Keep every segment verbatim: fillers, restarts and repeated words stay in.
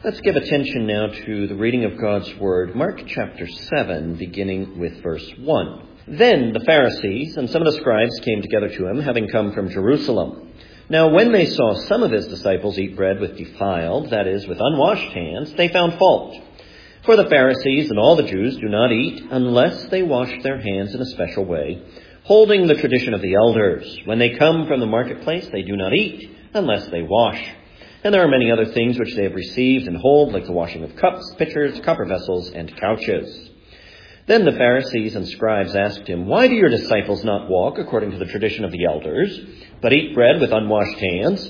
Let's give attention now to the reading of God's Word, Mark chapter seven, beginning with verse one. Then the Pharisees and some of the scribes came together to him, having come from Jerusalem. Now when they saw some of his disciples eat bread with defiled, that is, with unwashed hands, they found fault. For the Pharisees and all the Jews do not eat unless they wash their hands in a special way, holding the tradition of the elders. When they come from the marketplace, they do not eat unless they wash. And there are many other things which they have received and hold, like the washing of cups, pitchers, copper vessels, and couches. Then the Pharisees and scribes asked him, Why do your disciples not walk according to the tradition of the elders, but eat bread with unwashed hands?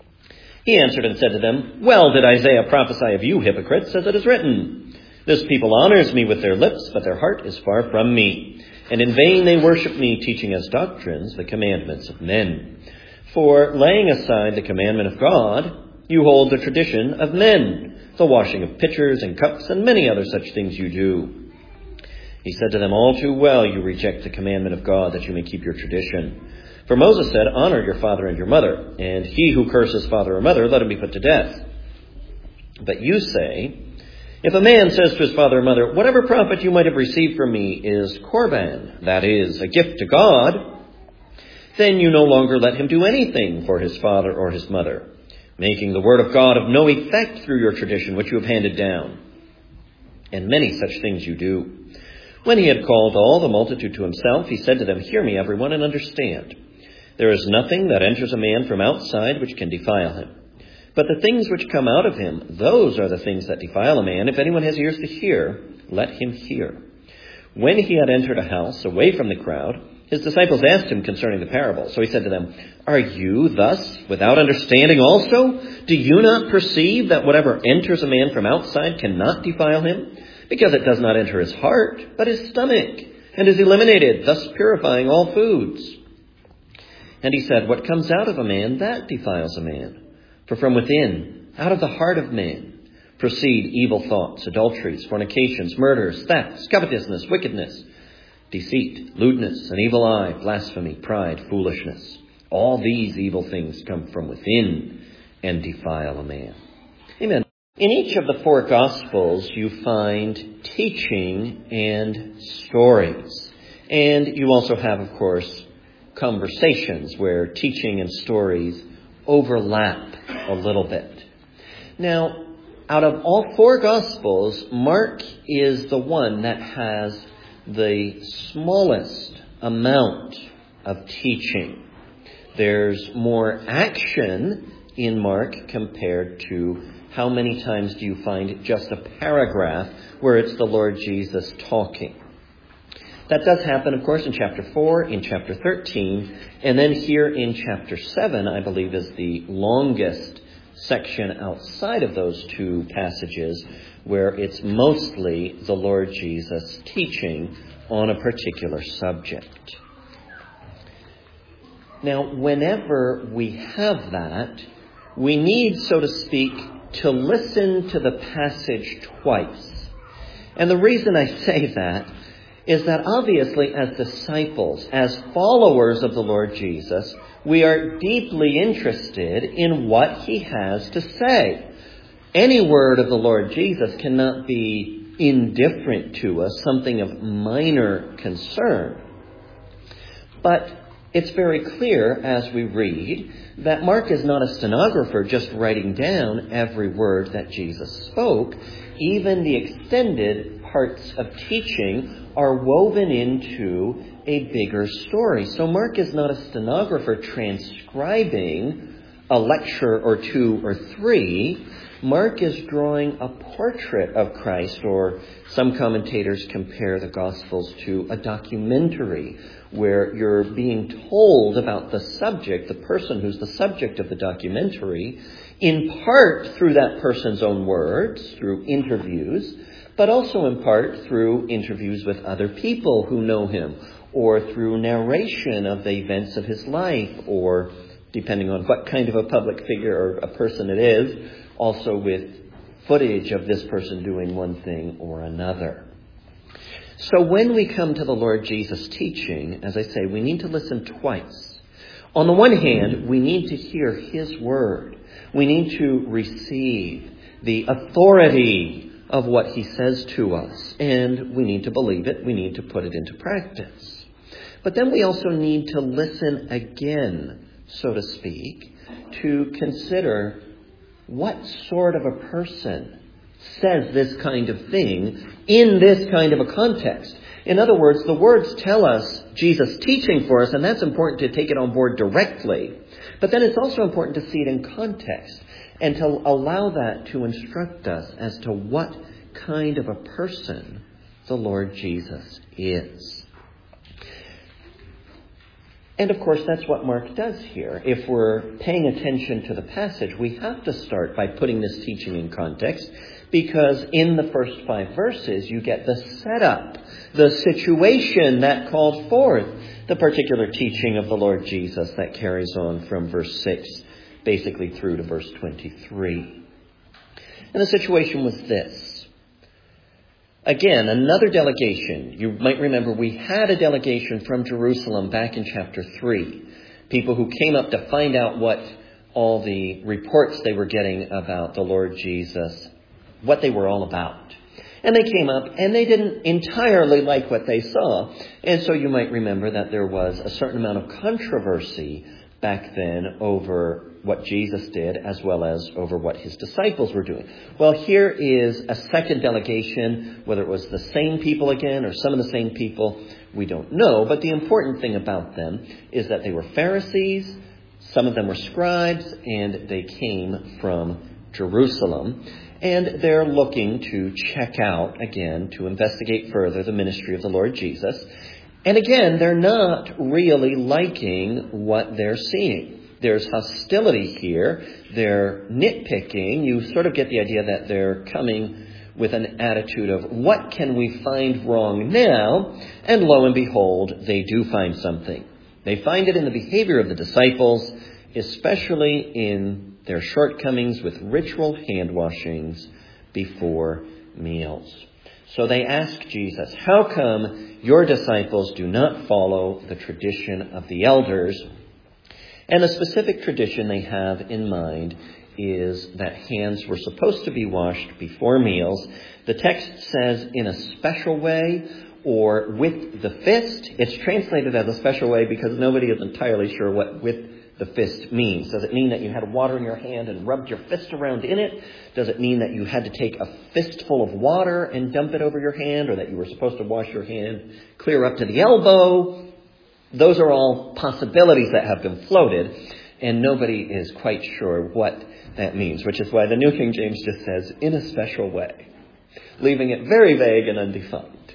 He answered and said to them, Well did Isaiah prophesy of you, hypocrites, as it is written, This people honors me with their lips, but their heart is far from me. And in vain they worship me, teaching as doctrines the commandments of men. For laying aside the commandment of God, you hold the tradition of men, the washing of pitchers and cups, and many other such things you do. He said to them, All too well you reject the commandment of God, that you may keep your tradition. For Moses said, Honor your father and your mother, and he who curses father or mother, let him be put to death. But you say, If a man says to his father or mother, Whatever profit you might have received from me is korban, that is, a gift to God, then you no longer let him do anything for his father or his mother, making the word of God of no effect through your tradition which you have handed down. And many such things you do. When he had called all the multitude to himself, he said to them, Hear me, everyone, and understand. There is nothing that enters a man from outside which can defile him. But the things which come out of him, those are the things that defile a man. If anyone has ears to hear, let him hear. When he had entered a house away from the crowd, his disciples asked him concerning the parable. So he said to them, Are you thus without understanding also? Do you not perceive that whatever enters a man from outside cannot defile him? Because it does not enter his heart, but his stomach, and is eliminated, thus purifying all foods. And he said, What comes out of a man, that defiles a man. For from within, out of the heart of man, proceed evil thoughts, adulteries, fornications, murders, thefts, covetousness, wickedness, deceit, lewdness, an evil eye, blasphemy, pride, foolishness. All these evil things come from within and defile a man. Amen. In each of the four Gospels, you find teaching and stories. And you also have, of course, conversations where teaching and stories overlap a little bit. Now, out of all four Gospels, Mark is the one that has the smallest amount of teaching. There's more action in Mark compared to how many times do you find just a paragraph where it's the Lord Jesus talking. That does happen, of course, in chapter four, in chapter thirteen, and then here in chapter seven, I believe, is the longest section outside of those two passages, where it's mostly the Lord Jesus teaching on a particular subject. Now, whenever we have that, we need, so to speak, to listen to the passage twice. And the reason I say that is that obviously as disciples, as followers of the Lord Jesus, we are deeply interested in what he has to say. Any word of the Lord Jesus cannot be indifferent to us, something of minor concern. But it's very clear as we read that Mark is not a stenographer just writing down every word that Jesus spoke. Even the extended parts of teaching are woven into a bigger story. So Mark is not a stenographer transcribing a lecture or two or three. Mark is drawing a portrait of Christ, or some commentators compare the Gospels to a documentary where you're being told about the subject, the person who's the subject of the documentary, in part through that person's own words, through interviews, but also in part through interviews with other people who know him, or through narration of the events of his life, or, depending on what kind of a public figure or a person it is, also with footage of this person doing one thing or another. So when we come to the Lord Jesus teaching, as I say, we need to listen twice. On the one hand, we need to hear his word. We need to receive the authority of what he says to us. And we need to believe it. We need to put it into practice. But then we also need to listen again, so to speak, to consider what sort of a person says this kind of thing in this kind of a context. In other words, the words tell us Jesus' teaching for us, and that's important to take it on board directly. But then it's also important to see it in context and to allow that to instruct us as to what kind of a person the Lord Jesus is. And of course, that's what Mark does here. If we're paying attention to the passage, we have to start by putting this teaching in context, because in the first five verses, you get the setup, the situation that called forth the particular teaching of the Lord Jesus that carries on from verse six, basically through to verse twenty-three. And the situation was this. Again, another delegation. You might remember we had a delegation from Jerusalem back in chapter three. People who came up to find out what all the reports they were getting about the Lord Jesus, what they were all about. And they came up and they didn't entirely like what they saw. And so you might remember that there was a certain amount of controversy back then over what Jesus did as well as over what his disciples were doing. Well, here is a second delegation. Whether it was the same people again or some of the same people, we don't know. But the important thing about them is that they were Pharisees, some of them were scribes, and they came from Jerusalem. And they're looking to check out, again, to investigate further the ministry of the Lord Jesus. And again, they're not really liking what they're seeing. There's hostility here. They're nitpicking. You sort of get the idea that they're coming with an attitude of, what can we find wrong now? And lo and behold, they do find something. They find it in the behavior of the disciples, especially in their shortcomings with ritual hand washings before meals. So they ask Jesus, how come your disciples do not follow the tradition of the elders? And the specific tradition they have in mind is that hands were supposed to be washed before meals. The text says in a special way or with the fist. It's translated as a special way because nobody is entirely sure what with the fist means. Does it mean that you had water in your hand and rubbed your fist around in it? Does it mean that you had to take a fistful of water and dump it over your hand, or that you were supposed to wash your hand clear up to the elbow? Those are all possibilities that have been floated, and nobody is quite sure what that means, which is why the New King James just says, in a special way, leaving it very vague and undefined.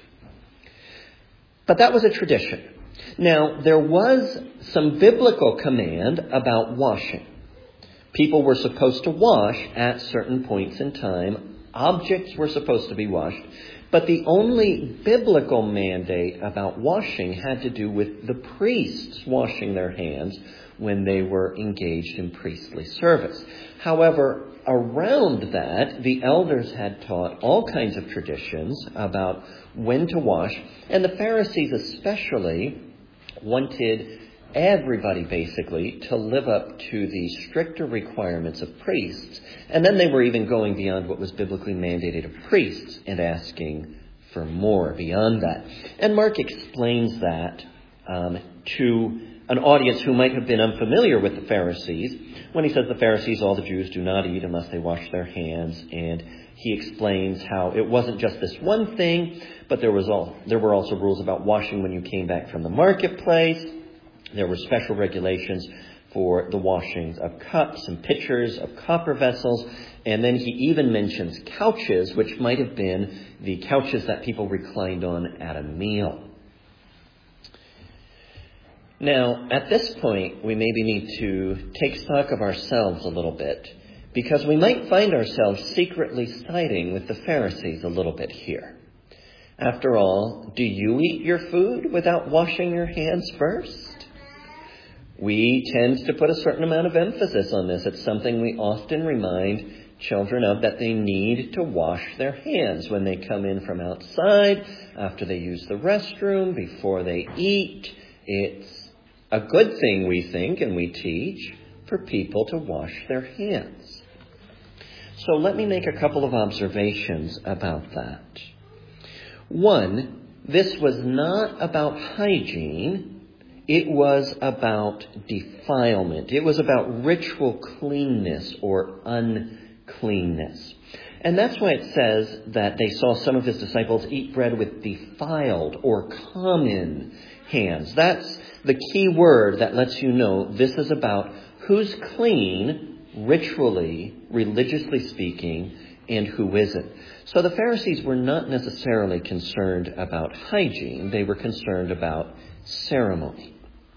But that was a tradition. Now, there was some biblical command about washing. People were supposed to wash at certain points in time. Objects were supposed to be washed. But the only biblical mandate about washing had to do with the priests washing their hands when they were engaged in priestly service. However, around that, the elders had taught all kinds of traditions about when to wash. And the Pharisees especially wanted everybody basically to live up to the stricter requirements of priests. And then they were even going beyond what was biblically mandated of priests and asking for more beyond that. And Mark explains that um, to an audience who might have been unfamiliar with the Pharisees when he says the Pharisees, all the Jews, do not eat unless they wash their hands. And he explains how it wasn't just this one thing, but there was all there were also rules about washing when you came back from the marketplace. There were special regulations for the washings of cups and pitchers, of copper vessels. And then he even mentions couches, which might have been the couches that people reclined on at a meal. Now, at this point, we maybe need to take stock of ourselves a little bit, because we might find ourselves secretly siding with the Pharisees a little bit here. After all, do you eat your food without washing your hands first? We tend to put a certain amount of emphasis on this. It's something we often remind children of, that they need to wash their hands when they come in from outside, after they use the restroom, before they eat. It's a good thing, we think, and we teach, for people to wash their hands. So let me make a couple of observations about that. One, this was not about hygiene. It was about defilement. It was about ritual cleanness or uncleanness. And that's why it says that they saw some of his disciples eat bread with defiled or common hands. That's the key word that lets you know this is about who's clean, ritually, religiously speaking, and who isn't. So the Pharisees were not necessarily concerned about hygiene. They were concerned about ceremony.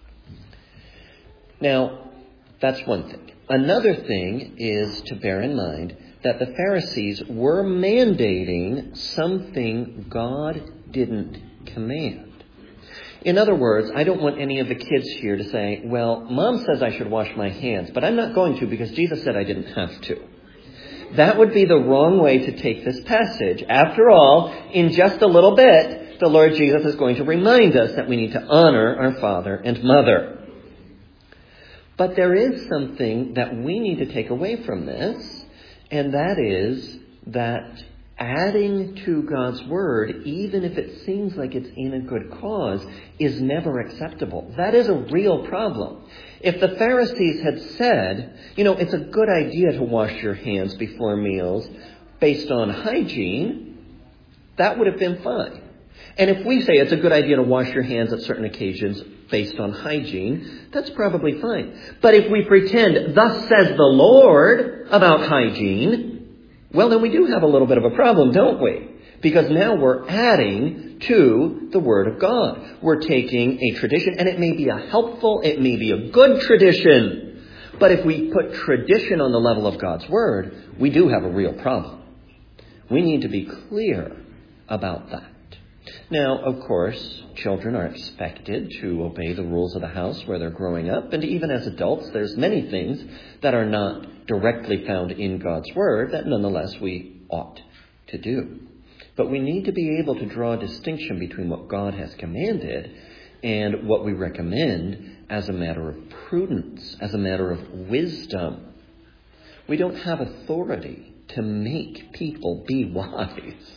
Now, that's one thing. Another thing is to bear in mind that the Pharisees were mandating something God didn't command. In other words, I don't want any of the kids here to say, well, Mom says I should wash my hands, but I'm not going to because Jesus said I didn't have to. That would be the wrong way to take this passage. After all, in just a little bit, the Lord Jesus is going to remind us that we need to honor our father and mother. But there is something that we need to take away from this, and that is that adding to God's word, even if it seems like it's in a good cause, is never acceptable. That is a real problem. If the Pharisees had said, you know, it's a good idea to wash your hands before meals based on hygiene, that would have been fine. And if we say it's a good idea to wash your hands at certain occasions based on hygiene, that's probably fine. But if we pretend, thus says the Lord about hygiene, well, then we do have a little bit of a problem, don't we? Because now we're adding to the Word of God. We're taking a tradition, and it may be a helpful, it may be a good tradition. But if we put tradition on the level of God's Word, we do have a real problem. We need to be clear about that. Now, of course, children are expected to obey the rules of the house where they're growing up. And even as adults, there's many things that are not directly found in God's Word that nonetheless we ought to do. But we need to be able to draw a distinction between what God has commanded and what we recommend as a matter of prudence, as a matter of wisdom. We don't have authority to make people be wise.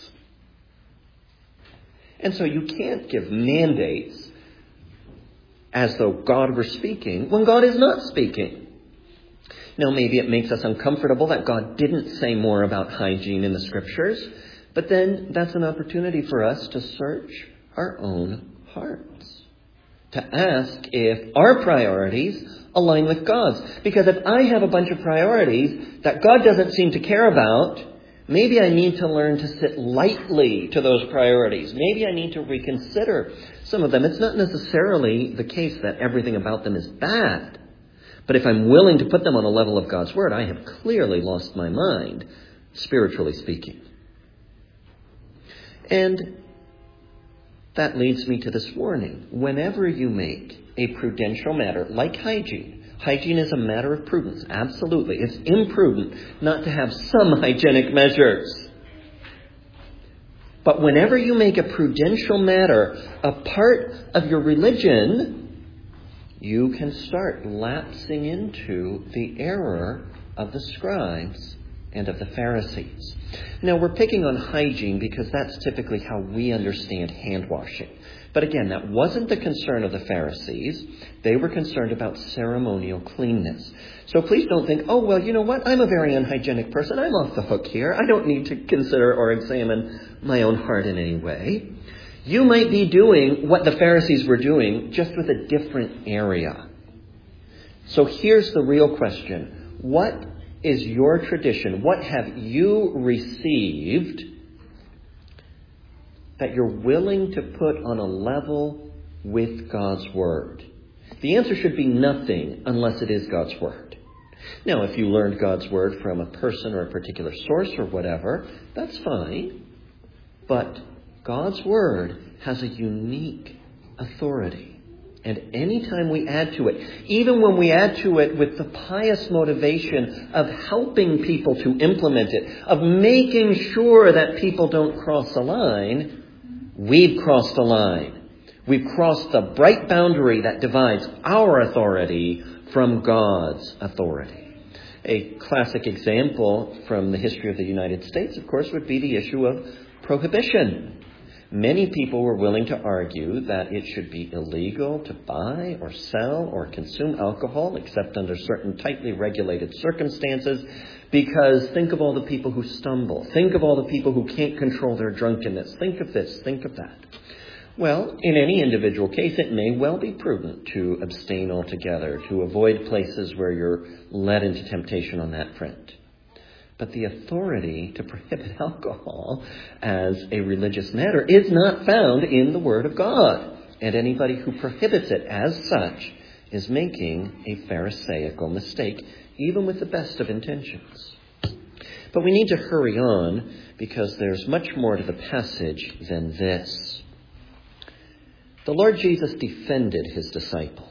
And so you can't give mandates as though God were speaking when God is not speaking. Now, maybe it makes us uncomfortable that God didn't say more about hygiene in the Scriptures, but then that's an opportunity for us to search our own hearts, to ask if our priorities align with God's. Because if I have a bunch of priorities that God doesn't seem to care about, maybe I need to learn to sit lightly to those priorities. Maybe I need to reconsider some of them. It's not necessarily the case that everything about them is bad. But if I'm willing to put them on a level of God's Word, I have clearly lost my mind, spiritually speaking. And that leads me to this warning. Whenever you make a prudential matter like hygiene, hygiene is a matter of prudence, absolutely. It's imprudent not to have some hygienic measures. But whenever you make a prudential matter a part of your religion, you can start lapsing into the error of the scribes and of the Pharisees. Now, we're picking on hygiene because that's typically how we understand hand washing. But again, that wasn't the concern of the Pharisees. They were concerned about ceremonial cleanness. So please don't think, oh, well, you know what? I'm a very unhygienic person. I'm off the hook here. I don't need to consider or examine my own heart in any way. You might be doing what the Pharisees were doing, just with a different area. So here's the real question. What is your tradition? What have you received that you're willing to put on a level with God's Word? The answer should be nothing unless it is God's Word. Now, if you learned God's Word from a person or a particular source or whatever, that's fine. But God's Word has a unique authority. And anytime we add to it, even when we add to it with the pious motivation of helping people to implement it, of making sure that people don't cross a line, we've crossed a line. We've crossed the bright boundary that divides our authority from God's authority. A classic example from the history of the United States, of course, would be the issue of prohibition. Many people were willing to argue that it should be illegal to buy or sell or consume alcohol except under certain tightly regulated circumstances, because think of all the people who stumble. Think of all the people who can't control their drunkenness. Think of this, think of that. Well, in any individual case, it may well be prudent to abstain altogether, to avoid places where you're led into temptation on that front. But the authority to prohibit alcohol as a religious matter is not found in the Word of God. And anybody who prohibits it as such is making a Pharisaical mistake, even with the best of intentions. But we need to hurry on because there's much more to the passage than this. The Lord Jesus defended his disciples.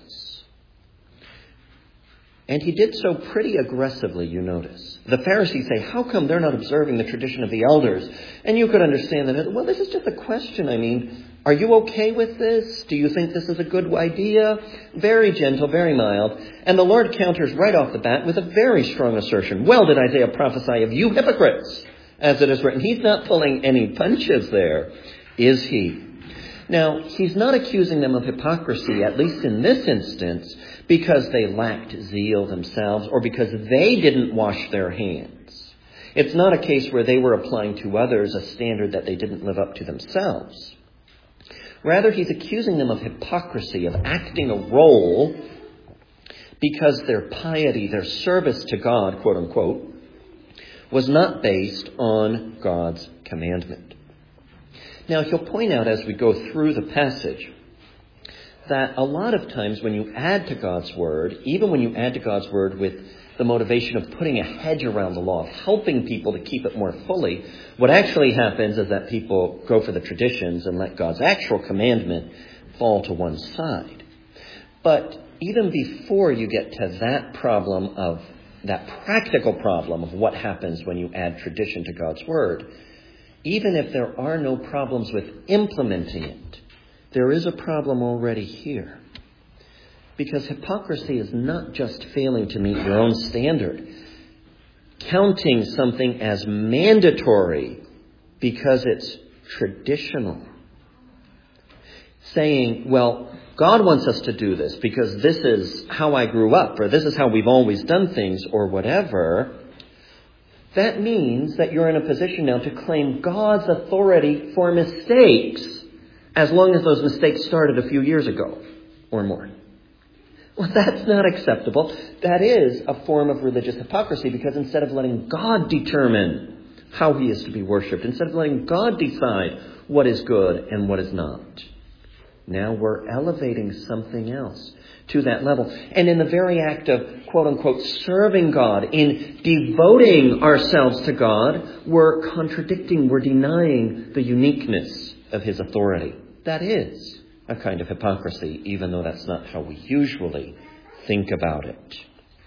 And he did so pretty aggressively, you notice. The Pharisees say, how come they're not observing the tradition of the elders? And you could understand that, well, this is just a question. I mean, are you okay with this? Do you think this is a good idea? Very gentle, very mild. And the Lord counters right off the bat with a very strong assertion. Well, did Isaiah prophesy of you hypocrites, as it is written? He's not pulling any punches there, is he? Now, he's not accusing them of hypocrisy, at least in this instance, because they lacked zeal themselves or because they didn't wash their hands. It's not a case where they were applying to others a standard that they didn't live up to themselves. Rather, he's accusing them of hypocrisy, of acting a role because their piety, their service to God, quote unquote, was not based on God's commandment. Now, he'll point out as we go through the passage that a lot of times when you add to God's Word, even when you add to God's Word with the motivation of putting a hedge around the law, of helping people to keep it more fully, what actually happens is that people go for the traditions and let God's actual commandment fall to one side. But even before you get to that problem of, that practical problem of what happens when you add tradition to God's Word, even if there are no problems with implementing it, there is a problem already here. Because hypocrisy is not just failing to meet your own standard. Counting something as mandatory because it's traditional. Saying, well, God wants us to do this because this is how I grew up, or this is how we've always done things, or whatever. That means that you're in a position now to claim God's authority for mistakes, as long as those mistakes started a few years ago or more. Well, that's not acceptable. That is a form of religious hypocrisy, because instead of letting God determine how he is to be worshipped, instead of letting God decide what is good and what is not, now we're elevating something else to that level. And in the very act of, quote unquote, serving God, in devoting ourselves to God, we're contradicting, we're denying the uniqueness of his authority. That is a kind of hypocrisy, even though that's not how we usually think about it.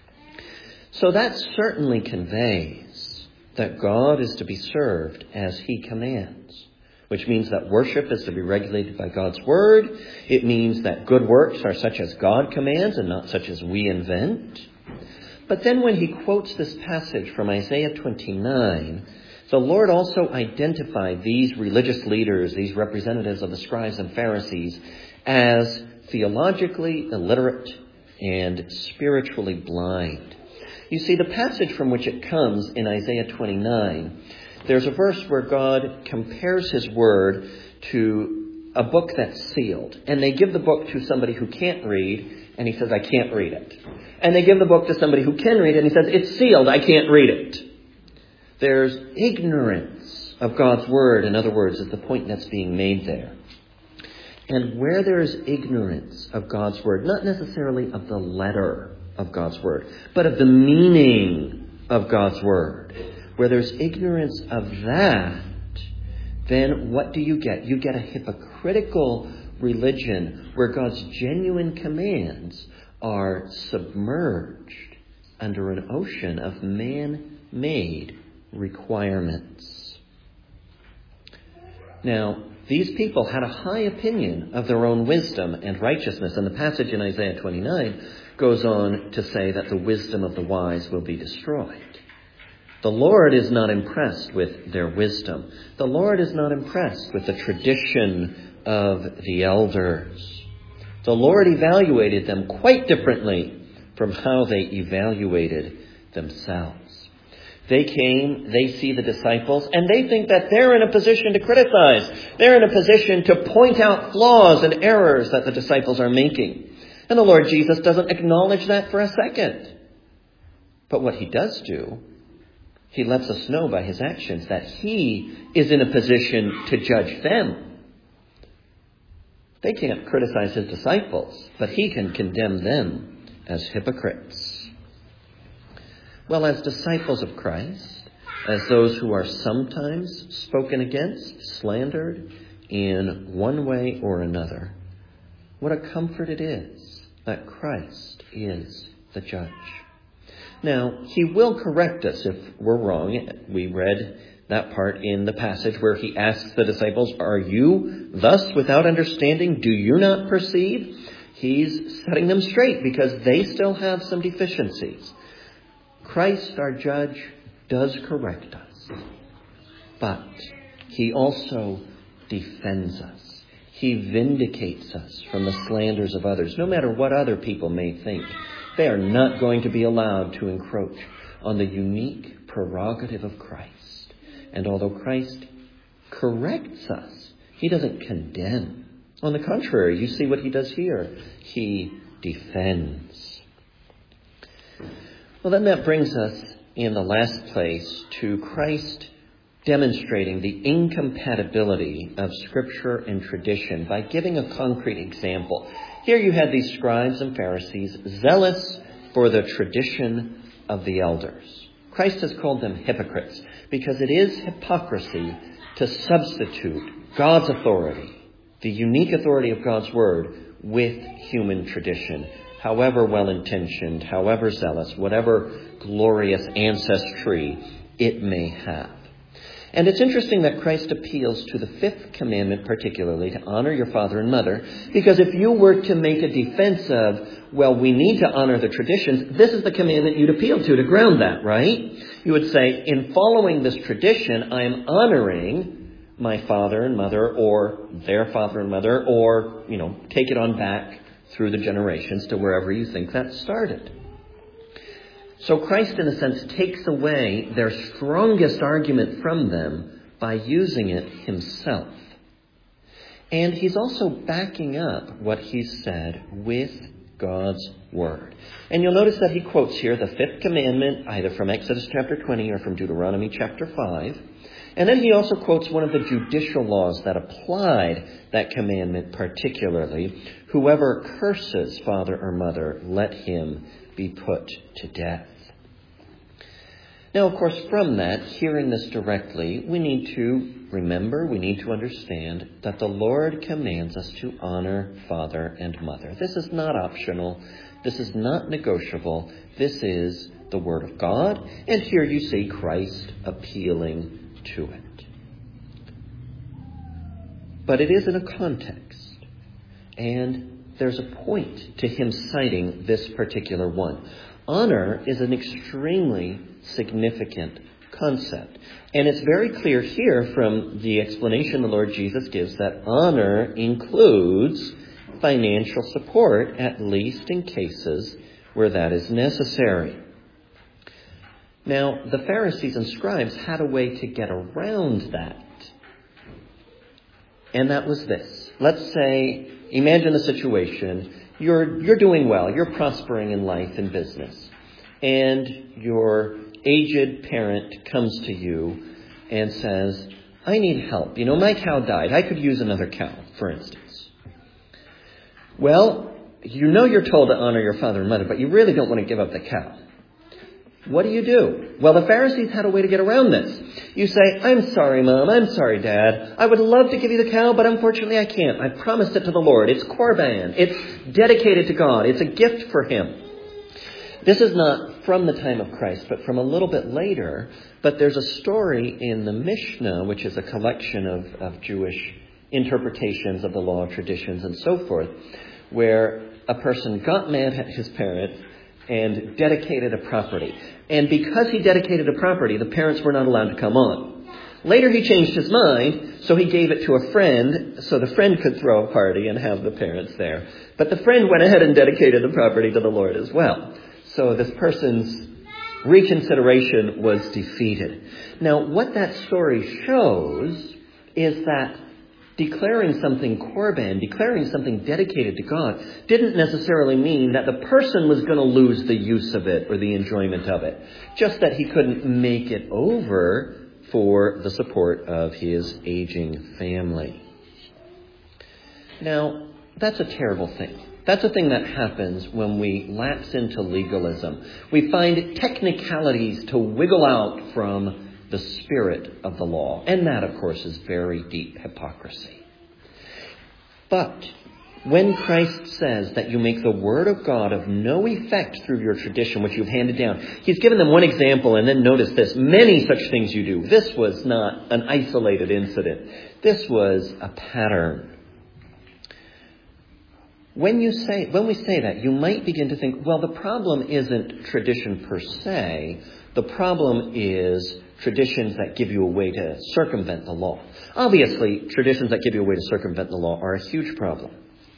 So that certainly conveys that God is to be served as he commands, which means that worship is to be regulated by God's Word. It means that good works are such as God commands and not such as we invent. But then when he quotes this passage from Isaiah twenty-nine, the Lord also identified these religious leaders, these representatives of the scribes and Pharisees, as theologically illiterate and spiritually blind. You see, the passage from which it comes in Isaiah twenty-nine, there's a verse where God compares his word to a book that's sealed. And they give the book to somebody who can't read, and he says, I can't read it. And they give the book to somebody who can read it, and he says, it's sealed, I can't read it. There's ignorance of God's word, in other words, is the point that's being made there. And where there is ignorance of God's word, not necessarily of the letter of God's word, but of the meaning of God's word, where there's ignorance of that, then what do you get? You get a hypocritical religion where God's genuine commands are submerged under an ocean of man-made requirements. Now, these people had a high opinion of their own wisdom and righteousness, and the passage in Isaiah twenty-nine goes on to say that the wisdom of the wise will be destroyed. The Lord is not impressed with their wisdom. The Lord is not impressed with the tradition of the elders. The Lord evaluated them quite differently from how they evaluated themselves. They came, they see the disciples, and they think that they're in a position to criticize. They're in a position to point out flaws and errors that the disciples are making. And the Lord Jesus doesn't acknowledge that for a second. But what he does do, he lets us know by his actions that he is in a position to judge them. They can't criticize his disciples, but he can condemn them as hypocrites. Well, as disciples of Christ, as those who are sometimes spoken against, slandered in one way or another, what a comfort it is that Christ is the judge. Now, he will correct us if we're wrong. We read that part in the passage where he asks the disciples, "Are you thus without understanding? Do you not perceive?" He's setting them straight because they still have some deficiencies. Christ, our judge, does correct us, but he also defends us. He vindicates us from the slanders of others, no matter what other people may think. They are not going to be allowed to encroach on the unique prerogative of Christ. And although Christ corrects us, he doesn't condemn. On the contrary, you see what he does here. He defends. Well, then that brings us in the last place to Christ demonstrating the incompatibility of Scripture and tradition by giving a concrete example. Here you had these scribes and Pharisees zealous for the tradition of the elders. Christ has called them hypocrites because it is hypocrisy to substitute God's authority, the unique authority of God's word, with human tradition, however well-intentioned, however zealous, whatever glorious ancestry it may have. And it's interesting that Christ appeals to the fifth commandment particularly, to honor your father and mother, because if you were to make a defense of, well, we need to honor the traditions, this is the commandment you'd appeal to to ground that, right? You would say, in following this tradition, I am honoring my father and mother, or their father and mother, or, you know, take it on back through the generations to wherever you think that started. So Christ, in a sense, takes away their strongest argument from them by using it himself. And he's also backing up what he's said with God's word. And you'll notice that he quotes here the fifth commandment, either from Exodus chapter twenty or from Deuteronomy chapter five. And then he also quotes one of the judicial laws that applied that commandment particularly. Whoever curses father or mother, let him be put to death. Now, of course, from that, hearing this directly, we need to remember, we need to understand that the Lord commands us to honor father and mother. This is not optional. This is not negotiable. This is the Word of God. And here you see Christ appealing to it. But it is in a context. And there's a point to him citing this particular one. Honor is an extremely significant concept. And it's very clear here from the explanation the Lord Jesus gives that honor includes financial support, at least in cases where that is necessary. Now, the Pharisees and scribes had a way to get around that. And that was this. Let's say, imagine a situation. You're, you're doing well. You're prospering in life and business. And your aged parent comes to you and says, I need help. You know, my cow died. I could use another cow, for instance. Well, you know you're told to honor your father and mother, but you really don't want to give up the cow. What do you do? Well, the Pharisees had a way to get around this. You say, I'm sorry, Mom. I'm sorry, Dad. I would love to give you the cow, but unfortunately I can't. I promised it to the Lord. It's Korban. It's dedicated to God. It's a gift for him. This is not from the time of Christ, but from a little bit later. But there's a story in the Mishnah, which is a collection of, of Jewish interpretations of the law, traditions, and so forth, where a person got mad at his parents and dedicated a property. And because he dedicated a property, the parents were not allowed to come on. Later he changed his mind, so he gave it to a friend, so the friend could throw a party and have the parents there. But the friend went ahead and dedicated the property to the Lord as well. So this person's reconsideration was defeated. Now, what that story shows is that declaring something korban, declaring something dedicated to God, didn't necessarily mean that the person was going to lose the use of it or the enjoyment of it. Just that he couldn't make it over for the support of his aging family. Now, that's a terrible thing. That's a thing that happens when we lapse into legalism. We find technicalities to wiggle out from the spirit of the law. And that, of course, is very deep hypocrisy. But when Christ says that you make the word of God of no effect through your tradition, which you've handed down, he's given them one example, and then notice this. Many such things you do. This was not an isolated incident. This was a pattern. When you say, when we say that, you might begin to think, well, the problem isn't tradition per se. The problem is traditions that give you a way to circumvent the law. Obviously, traditions that give you a way to circumvent the law are a huge problem.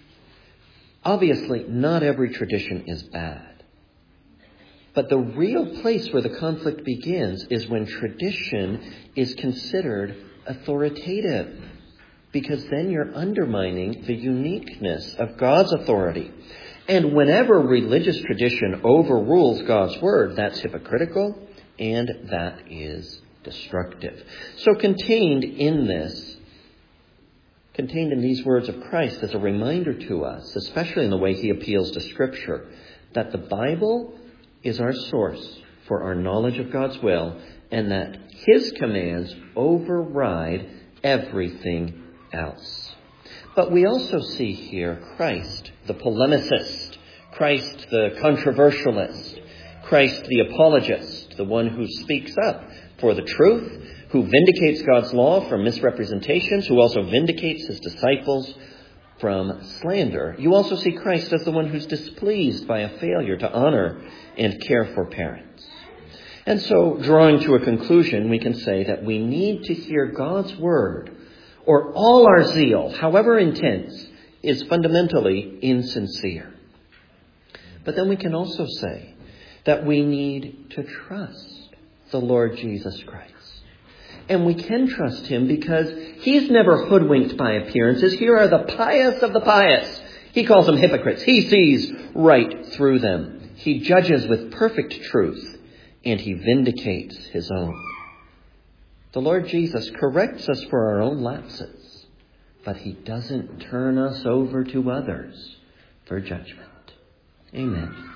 Obviously, not every tradition is bad. But the real place where the conflict begins is when tradition is considered authoritative. Because then you're undermining the uniqueness of God's authority. And whenever religious tradition overrules God's word, that's hypocritical and that is destructive. So contained in this, contained in these words of Christ is a reminder to us, especially in the way he appeals to Scripture, that the Bible is our source for our knowledge of God's will and that his commands override everything else. But we also see here Christ, the polemicist, Christ, the controversialist, Christ, the apologist, the one who speaks up for the truth, who vindicates God's law from misrepresentations, who also vindicates his disciples from slander. You also see Christ as the one who's displeased by a failure to honor and care for parents. And so, drawing to a conclusion, we can say that we need to hear God's word, or all our zeal, however intense, is fundamentally insincere. But then we can also say that we need to trust the Lord Jesus Christ. And we can trust him because he's never hoodwinked by appearances. Here are the pious of the pious. He calls them hypocrites. He sees right through them. He judges with perfect truth, and he vindicates his own. The Lord Jesus corrects us for our own lapses, but he doesn't turn us over to others for judgment. Amen.